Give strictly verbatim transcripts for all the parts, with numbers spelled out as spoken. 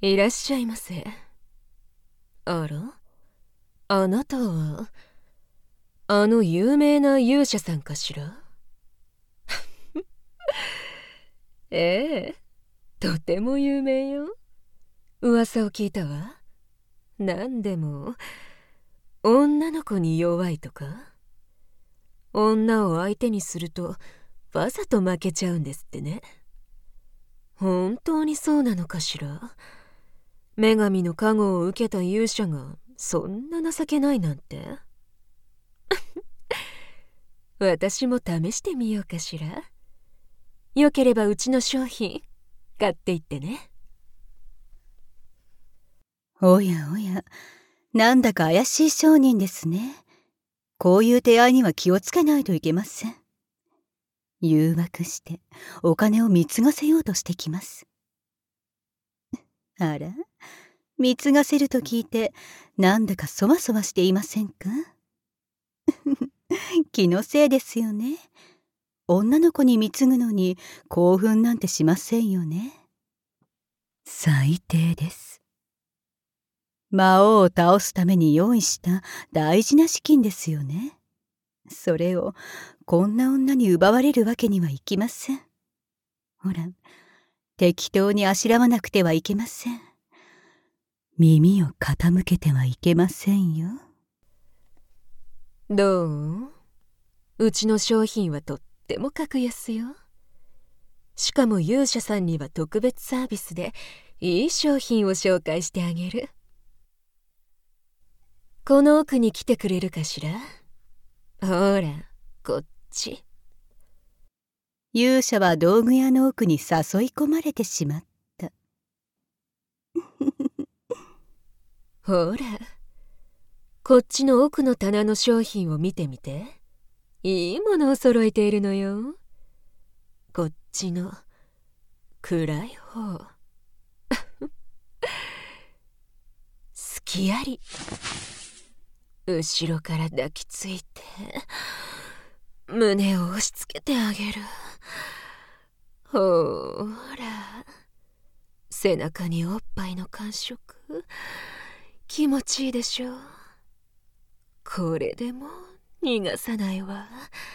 いらっしゃいませ。あら、あなたはあの有名な勇者さんかしら？ええ、とても有名よ。噂を聞いたわ。なんでも女の子に弱いとか、女を相手にするとわざと負けちゃうんですってね。本当にそうなのかしら？女神の加護を受けた勇者がそんな情けないなんて。私も試してみようかしら。よければうちの商品買っていってね。 おやおや、なんだか怪しい商人ですね。こういう手合いには気をつけないといけません。誘惑してお金を貢がせようとしてきます。あら、貢がせると聞いてなんだかそわそわしていませんか？気のせいですよね。女の子に貢ぐのに興奮なんてしませんよね。最低です。魔王を倒すために用意した大事な資金ですよね。それをこんな女に奪われるわけにはいきません。ほら、適当にあしらわなくてはいけません。耳を傾けてはいけませんよ。 どう？うちの商品はとっても格安よ。しかも勇者さんには特別サービスでいい商品を紹介してあげる。この奥に来てくれるかしら？ほら、こっち。 勇者は道具屋の奥に誘い込まれてしまった。 ほら、こっちの奥の棚の商品を見てみて。いいものを揃えているのよ。こっちの暗い方。すきあり。後ろから抱きついて胸を押し付けてあげる。ほら、背中におっぱいの感触、気持ちいいでしょ。これでも逃がさないわ。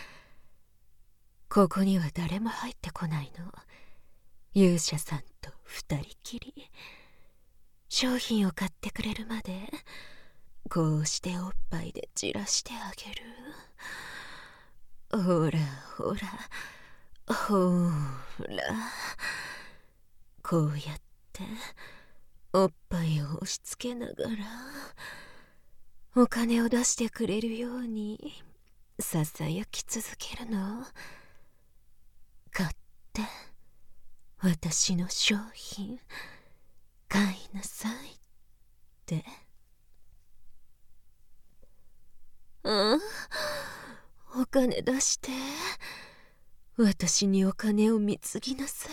ここには誰も入ってこないの。勇者さんと二人きり。商品を買ってくれるまでこうしておっぱいでじらしてあげる。ほらほらほら、こうやっておっぱいを押し付けながらお金を出してくれるようにささやき続けるの。買って私の商品買いなさいって。ああ、お金出して。私にお金を貢ぎなさい。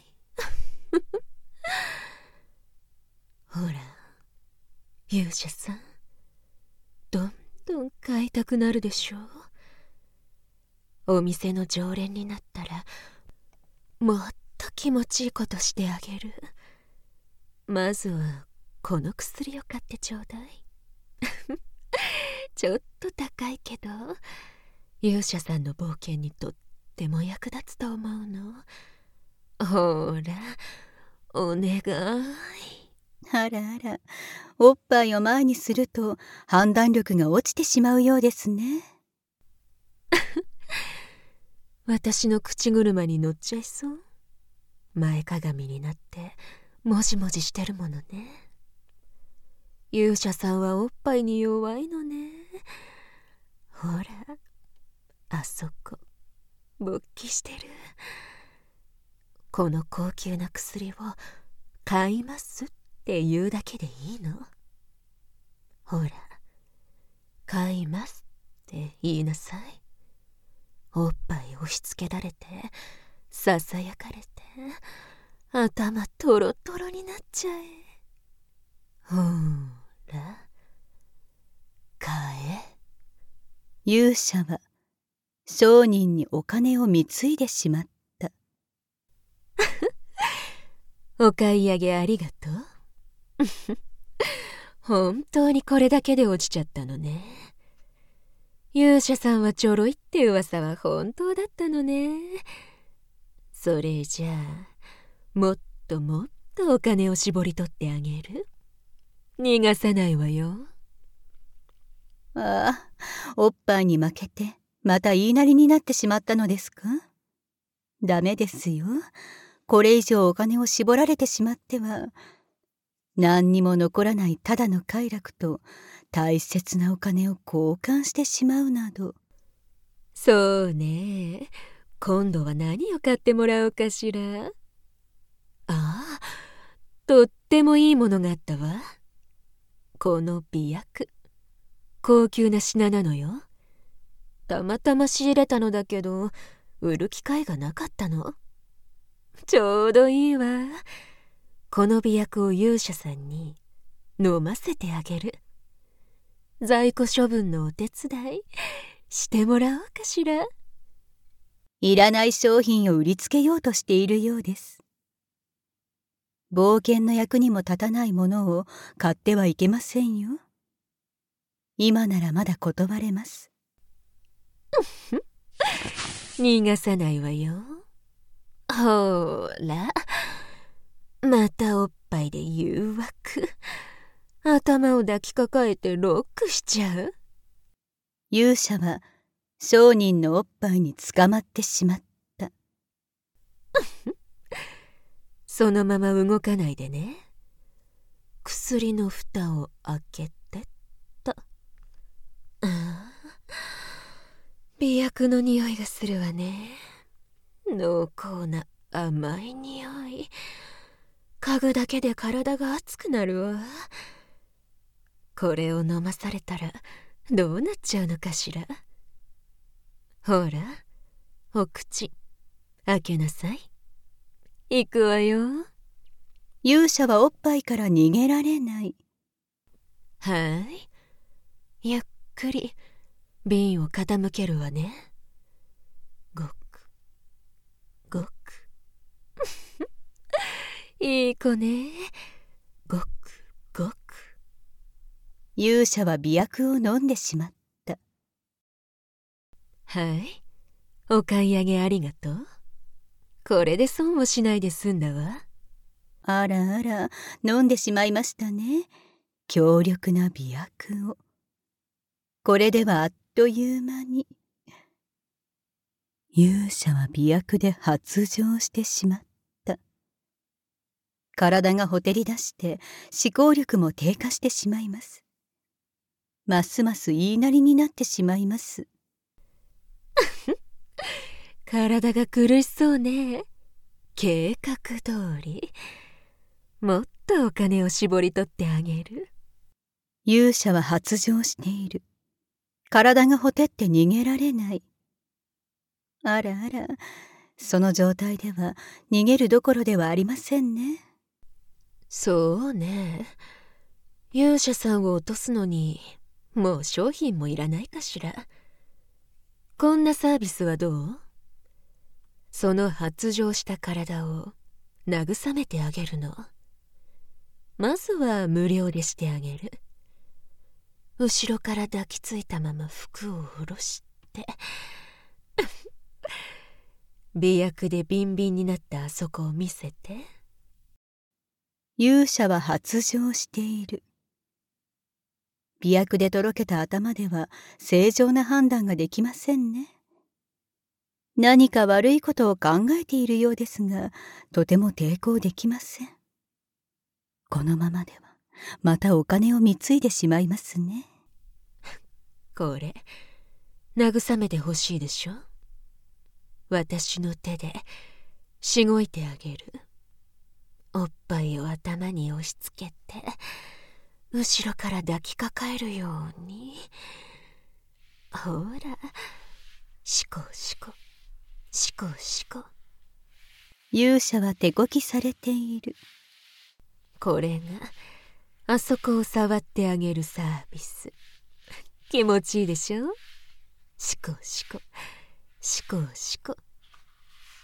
ほら、勇者さん、どんどん買いたくなるでしょう。お店の常連になったらもっと気持ちいいことしてあげる。まずはこの薬を買ってちょうだい。ちょっと高いけど勇者さんの冒険にとっても役立つと思うの。ほら、お願い。 あらあら、おっぱいを前にすると判断力が落ちてしまうようですね。 私の口車に乗っちゃいそう。前かがみになってもじもじしてるものね。勇者さんはおっぱいに弱いのね。ほら、あそこ勃起してる。この高級な薬を買いますって言うだけでいいの。ほら、買いますって言いなさい。おっぱい押し付けられてささやかれて頭トロトロになっちゃえ。ほら、買え。 勇者は商人にお金を貢いでしまった。 お買い上げありがとう。 本当にこれだけで落ちちゃったのね。勇者さんはちょろいって噂は本当だったのね。それじゃあもっともっとお金を絞り取ってあげる。逃がさないわよ。 ああ、おっぱいに負けてまた言いなりになってしまったのですか？ダメですよ。これ以上お金を絞られてしまっては何にも残らないただの快楽と大切なお金を交換してしまうなど。 そうね。今度は何を買ってもらおうかしら。ああ、とってもいいものがあったわ。この媚薬、高級な品なのよ。たまたま仕入れたのだけど売る機会がなかったの。ちょうどいいわ。この媚薬を勇者さんに飲ませてあげる。在庫処分のお手伝いしてもらおうかしら。 いらない商品を売りつけようとしているようです。冒険の役にも立たないものを買ってはいけませんよ。今ならまだ断れます。 逃がさないわよ。ほら、またおっぱいで誘惑。頭を抱きかかえてロックしちゃう。 勇者は商人のおっぱいに捕まってしまった。 そのまま動かないでね。薬の蓋を開けてっと。ああ、媚薬の匂いがするわね。濃厚な甘い匂い。嗅ぐだけで体が熱くなるわ。これを飲まされたらどうなっちゃうのかしら。ほら、お口開けなさい。行くわよ。 勇者はおっぱいから逃げられない。 はい、ゆっくり瓶を傾けるわね。ごくごくいい子ね。ごくごく。 勇者は媚薬を飲んでしまった。 はい、お買い上げありがとう。これで損をしないで済んだわ。 あらあら、飲んでしまいましたね。強力な媚薬を。これではあっという間に。勇者は媚薬で発情してしまった。体がほてり出して思考力も低下してしまいます。ますます言いなりになってしまいます。 体が苦しそうね。計画通りもっとお金を絞り取ってあげる。 勇者は発情している。体がほてって逃げられない。あらあら、その状態では逃げるどころではありませんね。 そうね。勇者さんを落とすのにもう商品もいらないかしら。こんなサービスはどう？その発情した体を慰めてあげるの。まずは無料でしてあげる。後ろから抱きついたまま服を下ろして媚薬でビンビンになったあそこを見せて。 勇者は発情している。媚薬でとろけた頭では正常な判断ができませんね。何か悪いことを考えているようですが、とても抵抗できません。このままではまたお金を貢いでしまいますね。 これ慰めてほしいでしょ。私の手でしごいてあげる。おっぱいを頭に押し付けて後ろから抱きかかえるように。ほら、しこしこしこしこ。 勇者は手こきされている。 これがあそこを触ってあげるサービス。気持ちいいでしょ。しこしこしこしこ。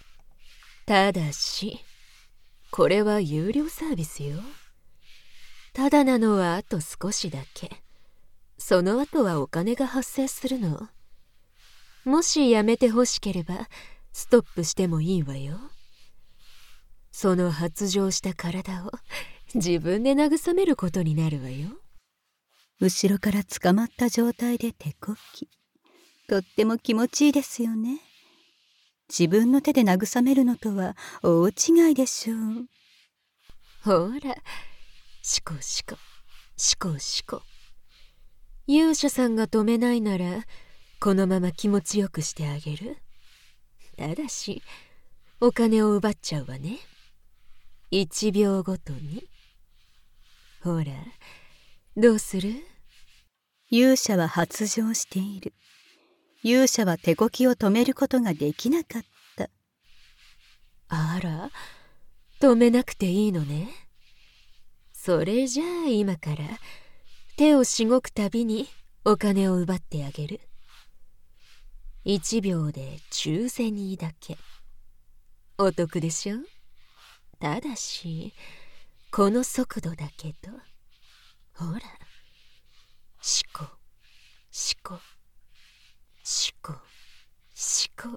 ただしこれは有料サービスよ。 ただなのはあと少しだけ。その後はお金が発生するの。もしやめてほしければストップしてもいいわよ。その発情した体を自分で慰めることになるわよ。 後ろから捕まった状態で手こき、とっても気持ちいいですよね。自分の手で慰めるのとは大違いでしょう。 ほら、しこしこしこしこ。勇者さんが止めないならこのまま気持ちよくしてあげる。ただしお金を奪っちゃうわね。いちびょうごとに。ほら、どうする？ 勇者は発情している。勇者は手こきを止めることができなかった。 あら、止めなくていいのね。それじゃあ今から手をしごくたびにお金を奪ってあげる。いちびょうでじゅうゼニーだけ。お得でしょ？ただしこの速度だけど。ほら、しこしこしこしこ。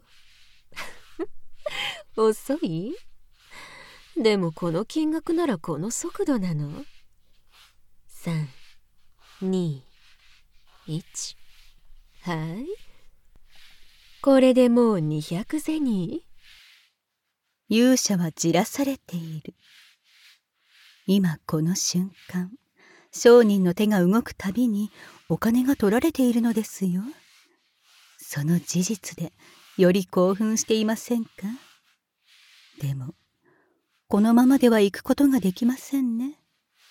遅い？でもこの金額ならこの速度なの。さん、に、いち。はい、これでもうにひゃくゼニー。 勇者はじらされている。今この瞬間、商人の手が動くたびにお金が取られているのですよ。その事実でより興奮していませんか？でもこのままでは行くことができませんね。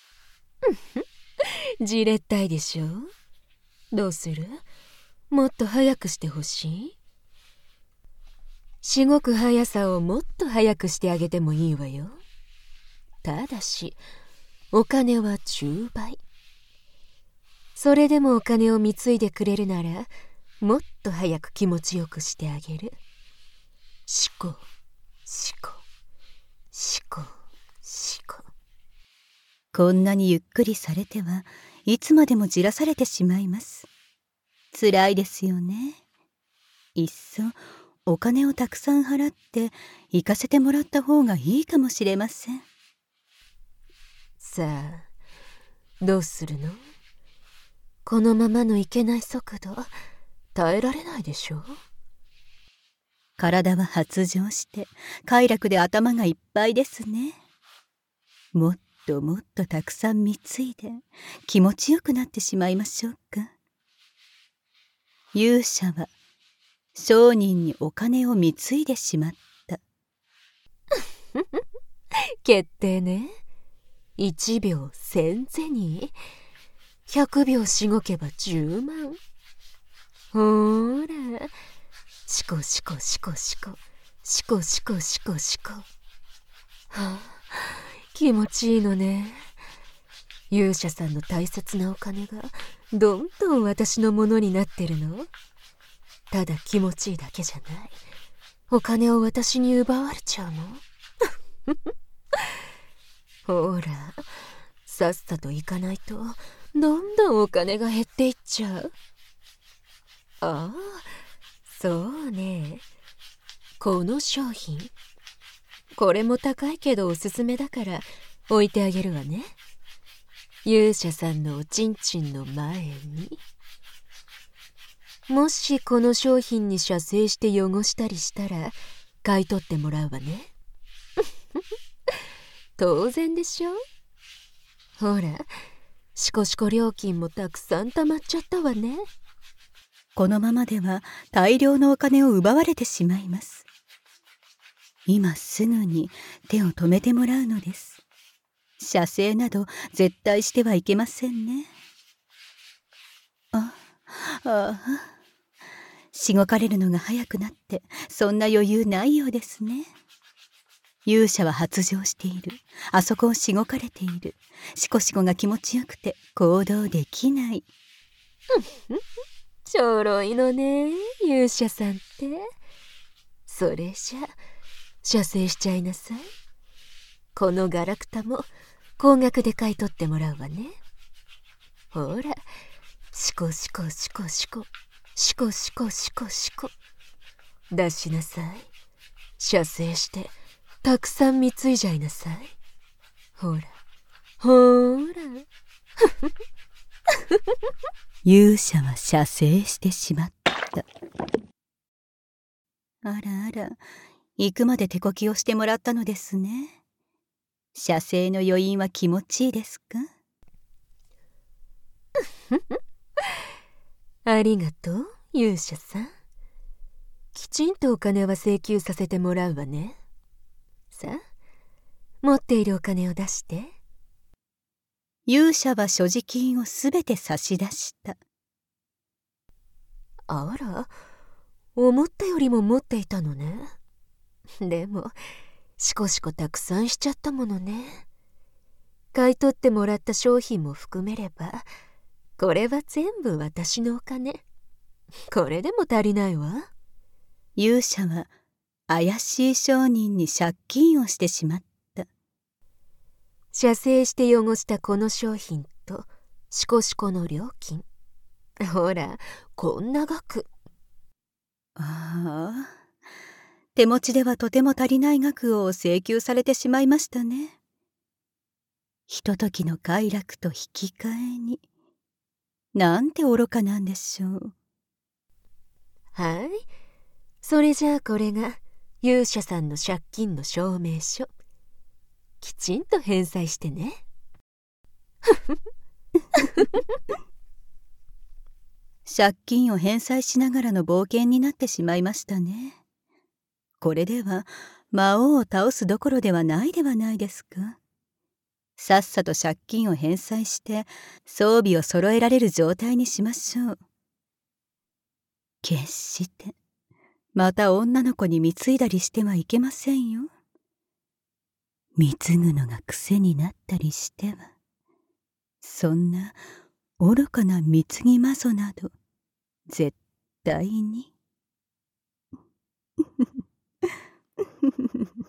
じれったいでしょ。どうする？もっと早くしてほしい？しごく速さをもっと速くしてあげてもいいわよ。ただしお金はじゅうばい。それでもお金を貢いでくれるならもっと早く気持ちよくしてあげる。しこしこしこしこ。 こんなにゆっくりされてはいつまでもじらされてしまいます。つらいですよね。いっそお金をたくさん払って行かせてもらった方がいいかもしれません。 さあ、どうするの？このままのいけない速度耐えられないでしょ。 体は発情して快楽で頭がいっぱいですね。もっともっとたくさん貢いで気持ちよくなってしまいましょうか。勇者は商人にお金を貢いでしまった。 決定ね。いちびょうせんゼニー。ひゃくびょうしごけばじゅうまん。ほーら、しこしこしこしこしこしこしこしこ。はあ、気持ちいいのね。勇者さんの大切なお金がどんどん私のものになってるの。ただ気持ちいいだけじゃない。お金を私に奪われちゃうの。ほら、さっさと行かないとどんどんお金が減っていっちゃう。ああ、そうね。この商品、これも高いけどおすすめだから置いてあげるわね。勇者さんのおちんちんの前に。もしこの商品に射精して汚したりしたら買い取ってもらうわね。当然でしょ。ほら、シコシコ料金もたくさん貯まっちゃったわね。 このままでは大量のお金を奪われてしまいます。今すぐに手を止めてもらうのです。射精など絶対してはいけませんね。あ、ああ、しごかれるのが早くなってそんな余裕ないようですね。勇者は発情している。あそこをしごかれている。しこしこが気持ちよくて行動できない。 ちょろいのね、勇者さんって。それじゃ射精しちゃいなさい。このガラクタも高額で買い取ってもらうわね。ほら、しこしこしこしこしこしこしこしこ出しなさい。射精してたくさん貢いじゃいなさい。ほらほら勇者は射精してしまった。あらあら、行くまで手こきをしてもらったのですね。射精の余韻は気持ちいいですか？ ありがとう、勇者さん。きちんとお金は請求させてもらうわね。さあ、持っているお金を出して。 勇者は所持金をすべて差し出した。 あら、思ったよりも持っていたのね。でも、しこしこたくさんしちゃったものね。買い取ってもらった商品も含めれば、これは全部私のお金。これでも足りないわ。 勇者は怪しい商人に借金をしてしまった。 射精して汚したこの商品とシコシコの料金。ほら、こんな額。 ああ、手持ちではとても足りない額を請求されてしまいましたね。ひとときの快楽と引き換えに、なんて愚かなんでしょう。 はい、それじゃあこれが勇者さんの借金の証明書。きちんと返済してね。 借金を返済しながらの冒険になってしまいましたね。これでは魔王を倒すどころではないではないですか。さっさと借金を返済して装備を揃えられる状態にしましょう。決してまた女の子に貢いだりしてはいけませんよ。貢ぐのが癖になったりしては、そんな愚かな貢ぎ魔女など絶対に